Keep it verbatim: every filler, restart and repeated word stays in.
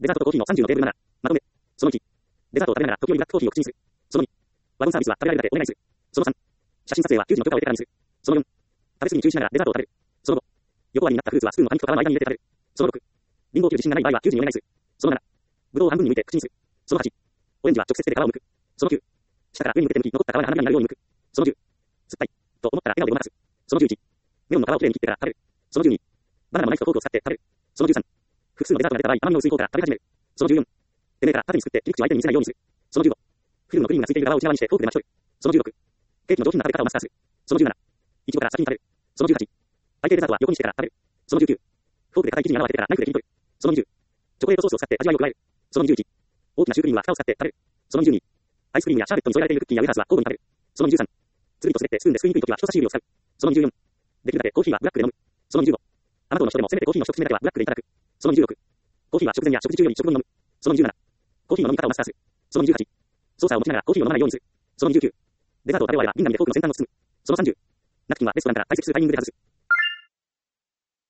デザートとコーヒーのさんじゅうのテーブルなな。まとめ。そのいち。デザートを食べながら時折ブラックコーヒーを口にする。そのに。ワゴンサービスは食べられるだけお願いする。そのさん。写真撮影は給仕の許可を得てからにする。そのよん。食べ過ぎに注意しながらデザートを食べる。そのご。横割りになったフルーツはスプーンの果肉と皮の間に入れて食べる。そのろく。リンゴを切る自信がない場合は給仕にお願いする。そのなな。ぶどうを半分に剥いて口にする。そのはち。オレンジは直接手で皮を剥く。そのきゅう。下から上に向けて剥き、残った皮が花火になるように剥く。そのじゅう。酸っぱい。と思ったら笑顔でごまかす。そのじゅういち。メロンの皮をきれいに切ってから食べる。そのじゅうに。バナナのナイフとフォークを使って食べる。そのじゅうさん。複数のデザートが出た場合、甘みの薄い方から食べ始める。そのじゅうよん。てめえから縦に作って切り口を相手に見せないようにする。そのじゅうご。フィルムのクリームがついている側を内側にしてフォークで巻き取る。そのじゅうろく。ケーキの上品な食べ方をマスターする。そのじゅうなな。いちごから先に食べる。そのじゅうはち。背景デザートは横にしてから食べる。そのじゅうきゅう。フォークで硬い生地に穴を開けてからナイフで切り取る。そのにじゅう。チョコレートソースを使って味わいを加える。そのにじゅういち。大きなシュークリームは蓋を使って食べる。そのにじゅうに。アイスクリームやシャーベットに添えられているクッキーやウェハースは交互に食べる。そのにじゅうさん。つるりと滑ってスプーンですくいにくいときは人差し指を使う。そのにじゅうよん。できるだけコーヒーはブラックで飲む。そのにじゅうご。あまどの人でもせめてコーヒーの一口目だけはブラックでいただく。そのにじゅうろく。コーヒーは食前や食事中より食後に飲む。そのにじゅうなな。コーヒーの飲み方をマスターする。そのにじゅうはち。操作を持ちながらコーヒーを飲まないようにする。そのにじゅうきゅう。デザートを食べ終われば瓶紙でフォークの先端を包む。そのさんじゅう。ナプキンはレストランから退席するタイミングで外す。